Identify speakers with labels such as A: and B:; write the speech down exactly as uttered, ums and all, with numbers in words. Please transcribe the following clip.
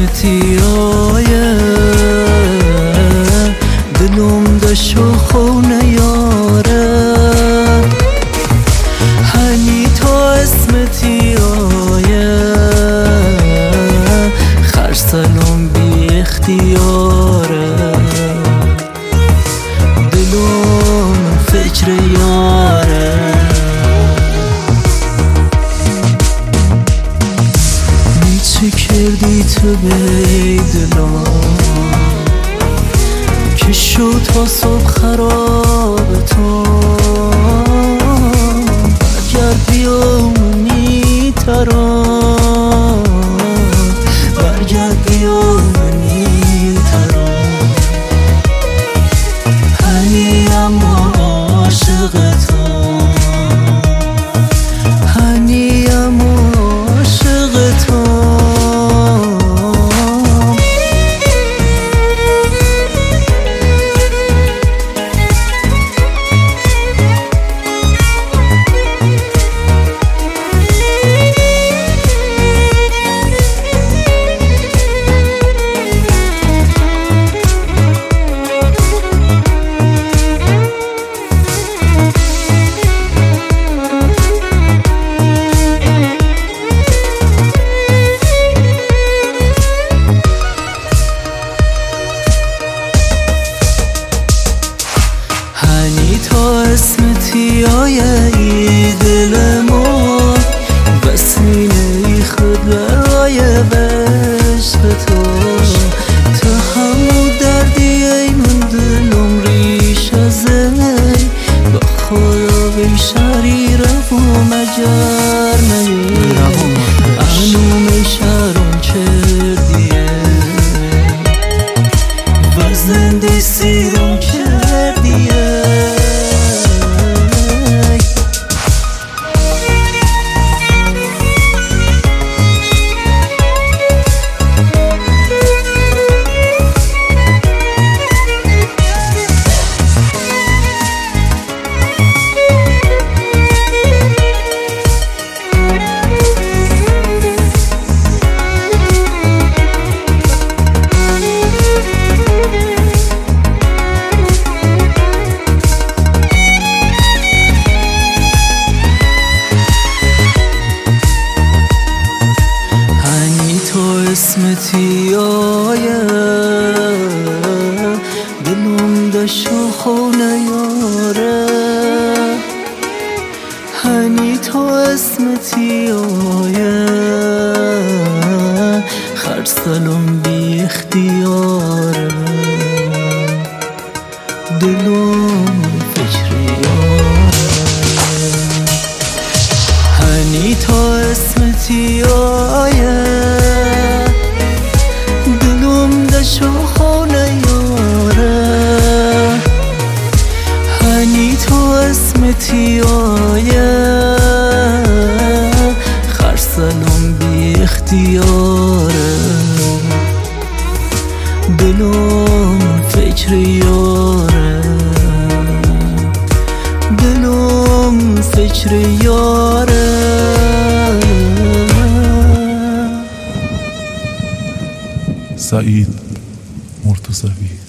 A: اسمتی آیه دلم دشو خونه یاره هنی تو اسمتی آیه خرسلم بی اختیاره دلم فکر یاره چه کردی تو به دلم که شد تا صبح خراب تو برگرد بیامونی تران برگرد بیامونی تران هنی اما عاشق تو هنی اما عاشق تو هنی تو اسمتی آیه ای دل ما بسینه ای خود برای عشق تو تو همو دردی ای من دلم ریش از ای با خدا بیشاری رو مجر نی انوم ای شرم کردیه و زنده سیرم کردیه اسمتی آیه دلم دشو خونه یاره هنی تو اسمتی آیه خرسلم بی اختیاره دلم فکر یاره هنی تو اسمتی آیه دشو خونه یاره هنی تو اسمتی آیه خرسلم بی اختیاره دلم فکر یاره دلم فکر یاره
B: سعید مرتضوی.